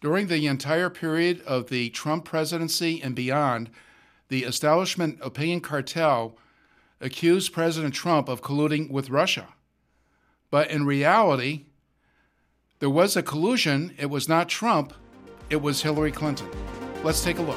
During the entire period of the Trump presidency and beyond, the establishment opinion cartel accused President Trump of colluding with Russia. But in reality, there was a collusion. It was not Trump, it was Hillary Clinton. Let's take a look.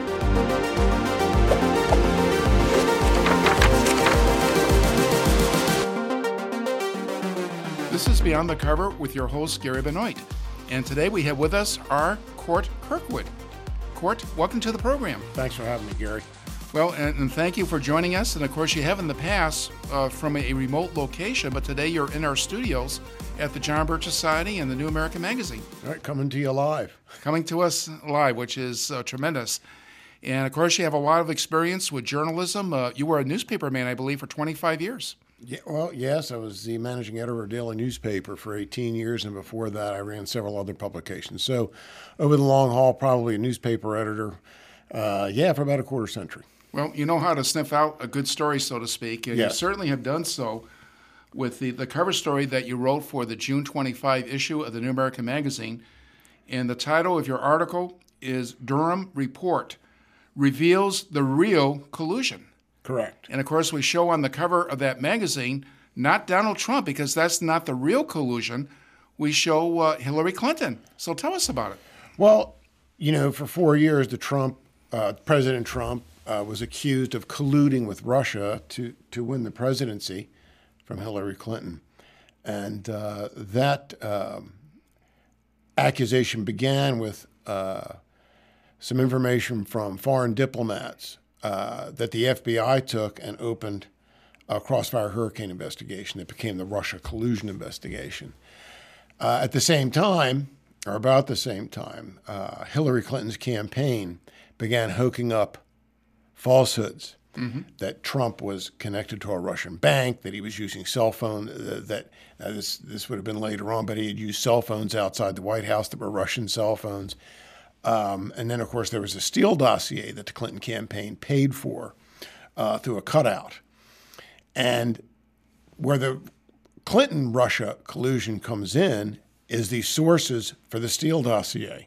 This is Beyond the Cover with your host, Gary Benoit. And today we have with us our Court Kirkwood. Court, welcome to the program. Thanks for having me, Gary. Well, and thank you for joining us. And of course, you have in the past from a remote location, but today you're in our studios at the John Birch Society and the New American Magazine. All right, coming to you live. Coming to us live, which is tremendous. And of course, you have a lot of experience with journalism. You were a newspaper man, I believe, for 25 years. Yeah, well, yes, I was the managing editor of Daily Newspaper for 18 years, and before that, I ran several other publications. So, over the long haul, probably a newspaper editor, for about a quarter century. Well, you know how to sniff out a good story, so to speak, and yes. You certainly have done so with the cover story that you wrote for the June 25 issue of the New American Magazine. And the title of your article is Durham Report Reveals the Real Collusion. Correct. And, of course, we show on the cover of that magazine not Donald Trump, because that's not the real collusion. We show Hillary Clinton. So tell us about it. Well, for 4 years, President Trump was accused of colluding with Russia to win the presidency from Hillary Clinton. And that accusation began with some information from foreign diplomats that the FBI took and opened a Crossfire Hurricane investigation that became the Russia collusion investigation. At the same time, or about the same time, Hillary Clinton's campaign began hooking up falsehoods that Trump was connected to a Russian bank, that he was using cell phone, this would have been later on, but he had used cell phones outside the White House that were Russian cell phones. And then, of course, there was a Steele dossier that the Clinton campaign paid for through a cutout. And where the Clinton-Russia collusion comes in is the sources for the Steele dossier,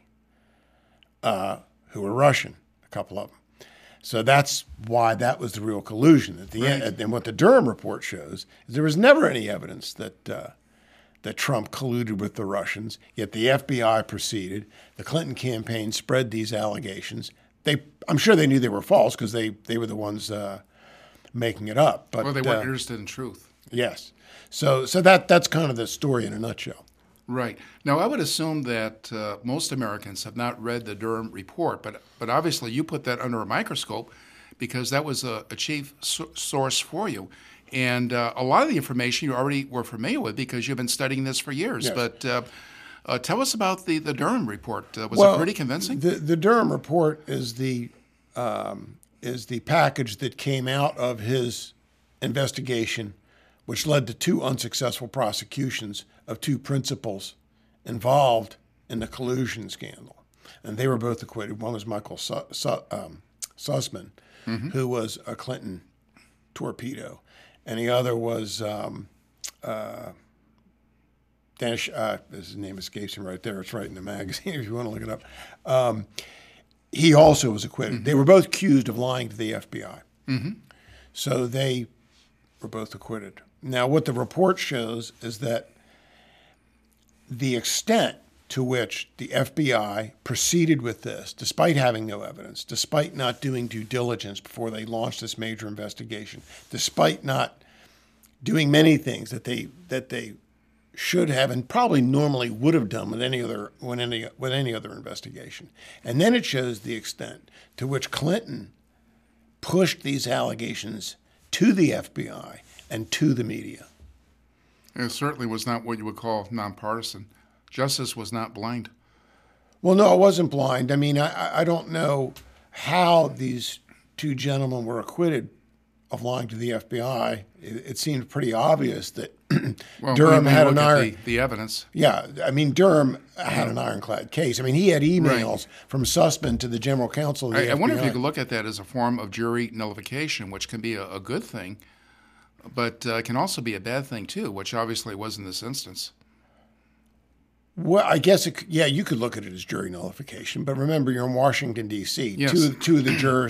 who were Russian, a couple of them. So that's why that was the real collusion. At the end, and what the Durham report shows is there was never any evidence that Trump colluded with the Russians, yet the FBI proceeded. The Clinton campaign spread these allegations. I'm sure they knew they were false because they were the ones making it up. But they weren't interested in truth. Yes. So that's kind of the story in a nutshell. Right. Now, I would assume that most Americans have not read the Durham report, but obviously you put that under a microscope because that was a chief source for you. And a lot of the information you already were familiar with because you've been studying this for years. Yes. But tell us about the Durham report. Was it pretty convincing? The Durham report is the package that came out of his investigation, which led to two unsuccessful prosecutions of two principals involved in the collusion scandal. And they were both acquitted. One was Michael Sussman, who was a Clinton torpedo. And the other was Danish, his name escapes me right there. It's right in the magazine if you want to look it up. He also was acquitted. They were both accused of lying to the FBI. So they were both acquitted. Now, what the report shows is that the extent to which the FBI proceeded with this, despite having no evidence, despite not doing due diligence before they launched this major investigation, despite not doing many things that they should have and probably normally would have done with any other investigation. And then it shows the extent to which Clinton pushed these allegations to the FBI and to the media. It certainly was not what you would call nonpartisan. Justice was not blind. Well, no, it wasn't blind. I mean, I don't know how these two gentlemen were acquitted of lying to the FBI. It seemed pretty obvious that Durham had an iron. The evidence. Yeah, I mean, Durham had an ironclad case. I mean, he had emails from Sussman to the general counsel of the FBI. I wonder if you could look at that as a form of jury nullification, which can be a good thing, but can also be a bad thing too, which obviously was in this instance. Well, I guess, you could look at it as jury nullification, but remember, you're in Washington D.C. Yes. Two of the jurors,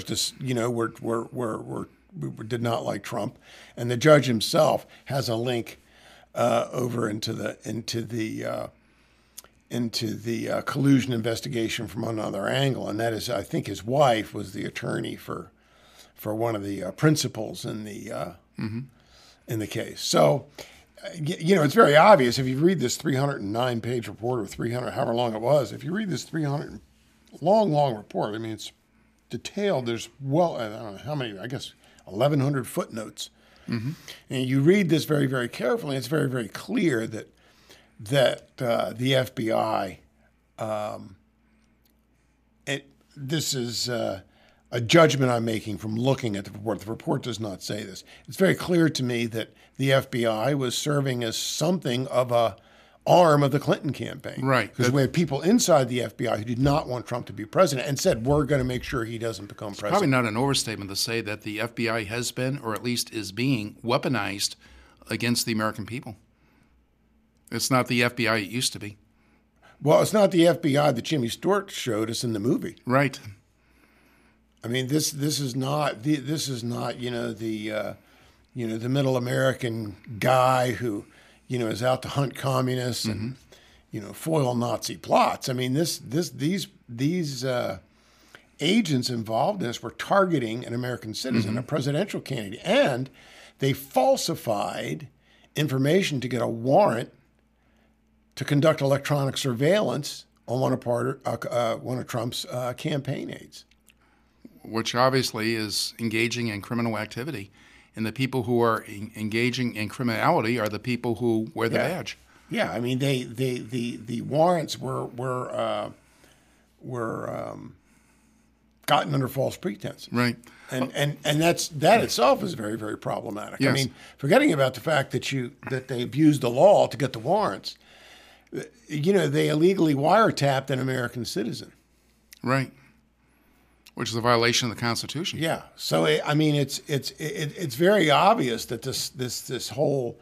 did not like Trump, and the judge himself has a link over into the collusion investigation from another angle, and that is, I think, his wife was the attorney for one of the principals in the case. So. It's very obvious if you read this 309-page report, or 300, however long it was. If you read this 300 long report, I mean, it's detailed. There's I don't know how many. I guess 1,100 footnotes, and you read this very, very carefully. It's very, very clear that the FBI. This is a judgment I'm making from looking at the report. The report does not say this. It's very clear to me that the FBI was serving as something of a arm of the Clinton campaign. Right. Because we had people inside the FBI who did not want Trump to be president and said, we're going to make sure he doesn't become president. Probably not an overstatement to say that the FBI has been, or at least is being, weaponized against the American people. It's not the FBI it used to be. Well, it's not the FBI that Jimmy Stewart showed us in the movie. Right. I mean, this is not the middle American guy who is out to hunt communists and foil Nazi plots. I mean, these agents involved in this were targeting an American citizen, a presidential candidate, and they falsified information to get a warrant to conduct electronic surveillance on one of Trump's campaign aides. Which obviously is engaging in criminal activity. And the people who are engaging in criminality are the people who wear the badge. Yeah, I mean, the warrants were gotten under false pretenses. Right. And that itself is very, very problematic. Yes. I mean, forgetting about the fact that they abused the law to get the warrants, they illegally wiretapped an American citizen. Right. Which is a violation of the Constitution. Yeah. So I mean, it's very obvious that this whole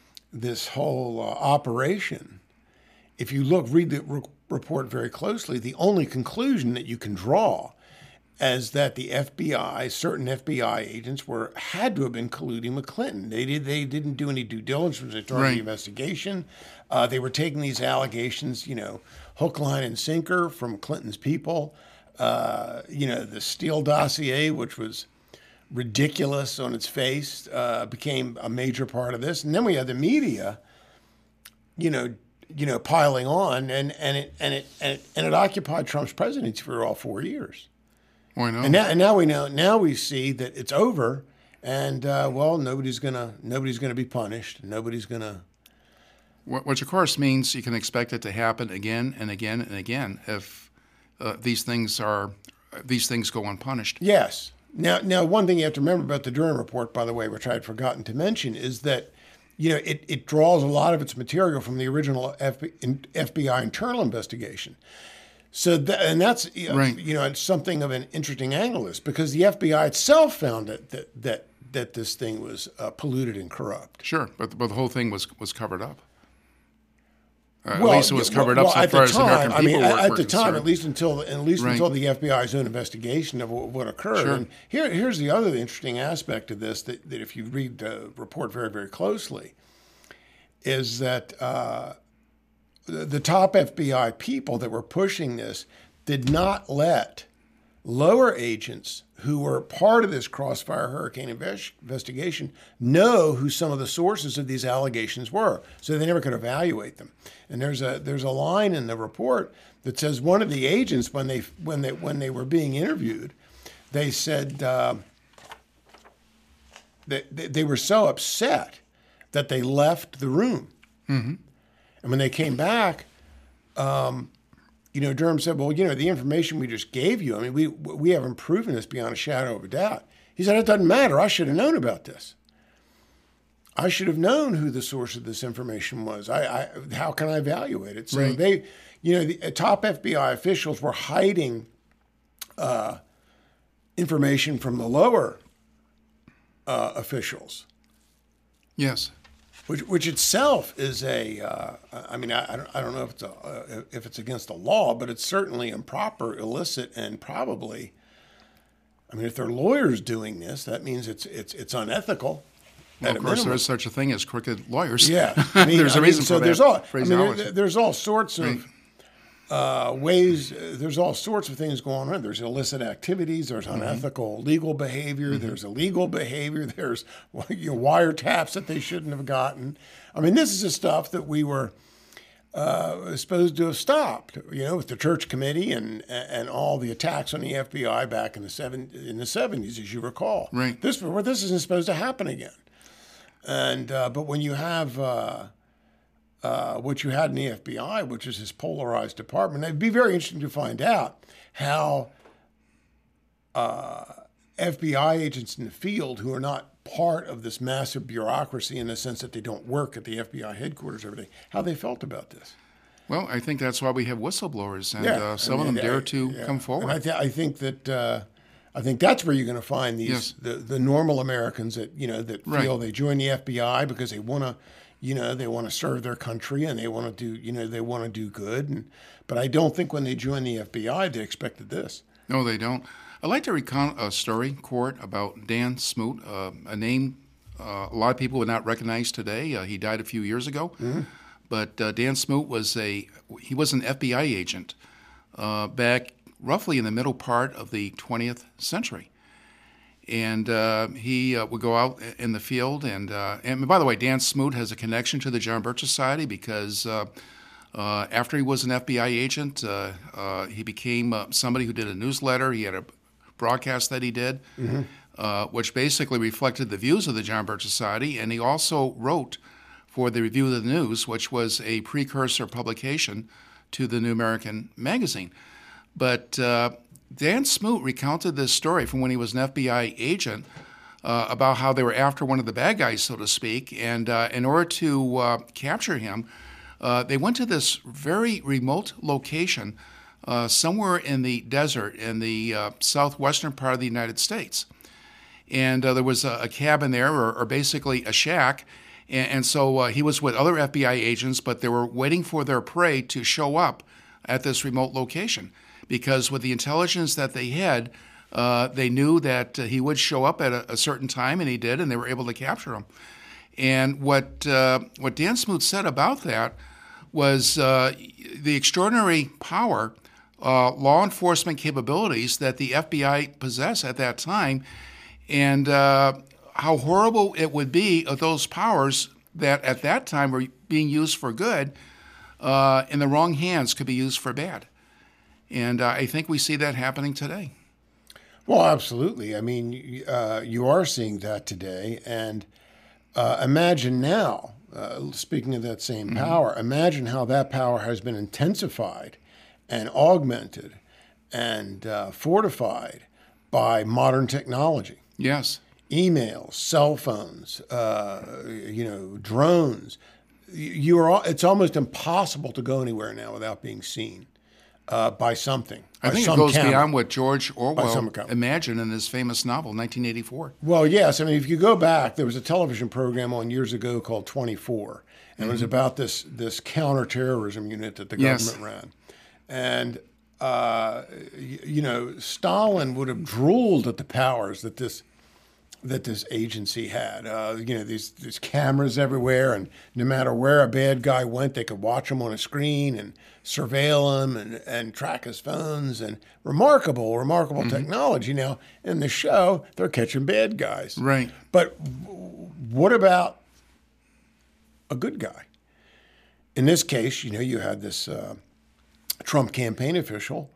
operation, if you read the report very closely, the only conclusion that you can draw is that the FBI, certain FBI agents, had to have been colluding with Clinton. They didn't do any due diligence during the investigation. They were taking these allegations, hook, line, and sinker from Clinton's people. The Steele dossier, which was ridiculous on its face, became a major part of this. And then we had the media, piling on, and it occupied Trump's presidency for all 4 years. Oh, I know. And now we know. Now we see that it's over, and nobody's gonna be punished. Nobody's gonna. Which of course means you can expect it to happen again and again and again if. These things go unpunished. Yes. Now, one thing you have to remember about the Durham report, by the way, which I had forgotten to mention, is that it draws a lot of its material from the original FBI internal investigation. So that's it's something of an interesting angle, is because the FBI itself found that this thing was polluted and corrupt. Sure, but the whole thing was covered up. At least it was covered up so far as the American people were at the time, concerned. at least until the FBI's own investigation of what occurred. Sure. And here's the other interesting aspect of this that if you read the report very, very closely, is that the top FBI people that were pushing this did not let lower agents who were part of this Crossfire Hurricane investigation know who some of the sources of these allegations were, so they never could evaluate them. And there's a line in the report that says one of the agents, when they were being interviewed, they said that they were so upset that they left the room. Mm-hmm. And when they came back, Durham said, well, the information we just gave you, I mean, we haven't proven this beyond a shadow of a doubt. He said, it doesn't matter. I should have known about this. I should have known who the source of this information was. How can I evaluate it? So the top FBI officials were hiding information from the lower officials. Yes. which itself is I mean, I don't know if it's against the law, but it's certainly improper, illicit, and probably. I mean, if they're lawyers doing this, that means it's unethical. Well, of course, there's such a thing as crooked lawyers. Yeah, I mean, there's a reason for that. There's all sorts of ways. There's all sorts of things going on. There's illicit activities. There's unethical legal behavior. There's illegal behavior. There's wiretaps that they shouldn't have gotten. I mean, this is the stuff that we were supposed to have stopped. With the Church Committee and all the attacks on the FBI back in the 70s, as you recall. Right. This isn't supposed to happen again. And but when you have what you had in the FBI, which is this polarized department, it'd be very interesting to find out how FBI agents in the field who are not part of this massive bureaucracy in the sense that they don't work at the FBI headquarters every day, how they felt about this. Well, I think that's why we have whistleblowers, and some of them dare to come forward. And I think that. I think that's where you're going to find these the normal Americans that that feel they join the FBI because they want to, they want to serve their country and they want to do they want to do good. But I don't think when they join the FBI they expected this. No, they don't. I'd like to recount a story, Court, about Dan Smoot, a name a lot of people would not recognize today. He died a few years ago, but Dan Smoot was an FBI agent back roughly in the middle part of the 20th century. And he would go out in the field. And by the way, Dan Smoot has a connection to the John Birch Society because after he was an FBI agent, he became somebody who did a newsletter. He had a broadcast that he did, which basically reflected the views of the John Birch Society. And he also wrote for the Review of the News, which was a precursor publication to the New American Magazine. But Dan Smoot recounted this story from when he was an FBI agent about how they were after one of the bad guys, so to speak. And in order to capture him, they went to this very remote location somewhere in the desert in the southwestern part of the United States. And there was a cabin there, or basically a shack. And so he was with other FBI agents, but they were waiting for their prey to show up at this remote location. Because with the intelligence that they had, they knew that he would show up at a certain time, and he did, and they were able to capture him. And what Dan Smoot said about that was the extraordinary power, law enforcement capabilities that the FBI possessed at that time, and how horrible it would be if those powers that at that time were being used for good in the wrong hands could be used for bad. And I think we see that happening today. Well, absolutely. I mean, you are seeing that today. And imagine now, speaking of that same power, imagine how that power has been intensified and augmented and fortified by modern technology. Yes. Emails, cell phones, drones. It's almost impossible to go anywhere now without being seen. By something. I think it goes beyond what George Orwell imagined in his famous novel, 1984. Well, yes. I mean, if you go back, there was a television program on years ago called 24, and it was about this counterterrorism unit that the government ran. And, Stalin would have drooled at the powers that this agency had. These cameras everywhere, and no matter where a bad guy went, they could watch him on a screen and surveil him and track his phones, and remarkable technology. Now, in the show, they're catching bad guys. Right. But what about a good guy? In this case, you had this Trump campaign official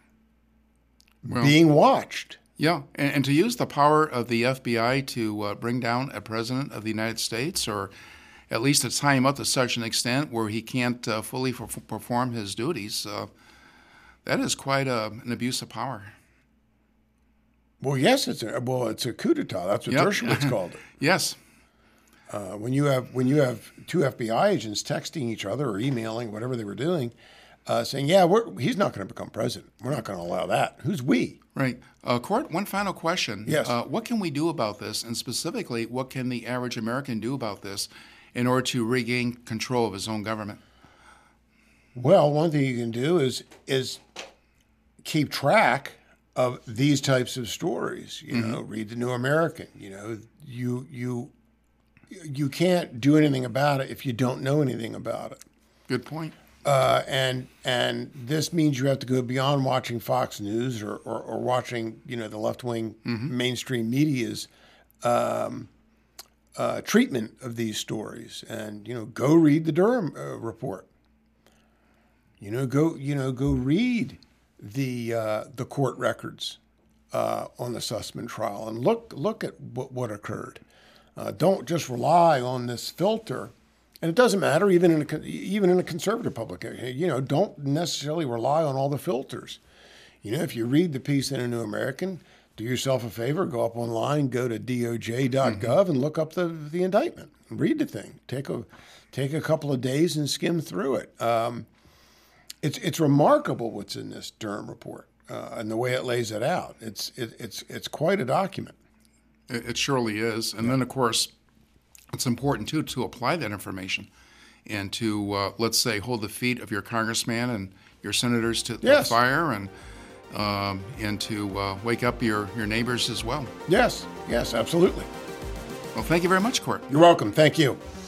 being watched. Yeah, and to use the power of the FBI to bring down a president of the United States, or at least to tie him up to such an extent where he can't fully perform his duties, that is quite an abuse of power. Well, yes, it's a coup d'etat. That's what Dershowitz called it. Yes. When you have two FBI agents texting each other or emailing, whatever they were doing, saying, he's not going to become president. We're not going to allow that. Who's we? Right. Court, one final question. Yes. What can we do about this? And specifically, what can the average American do about this? in order to regain control of his own government? Well, one thing you can do is keep track of these types of stories. You know, read the New American. You know, you can't do anything about it if you don't know anything about it. Good point. And this means you have to go beyond watching Fox News or watching, you know, the left-wing mainstream media's treatment of these stories, and, you know, go read the Durham report. Go read the court records on the Sussman trial and look at what occurred. Don't just rely on this filter. And it doesn't matter, even in a conservative publication. You know, don't necessarily rely on all the filters. You know, if you read the piece in a New American, do yourself a favor, go up online, go to DOJ.gov, and look up the indictment. Read the thing. Take a couple of days and skim through it. It's remarkable what's in this Durham report and the way it lays it out. It's quite a document. It surely is. And then, of course, it's important, too, to apply that information and to, let's say, hold the feet of your congressman and your senators to the fire, and to wake up your neighbors as well. Yes, absolutely. Well, thank you very much, Court. You're welcome. Thank you.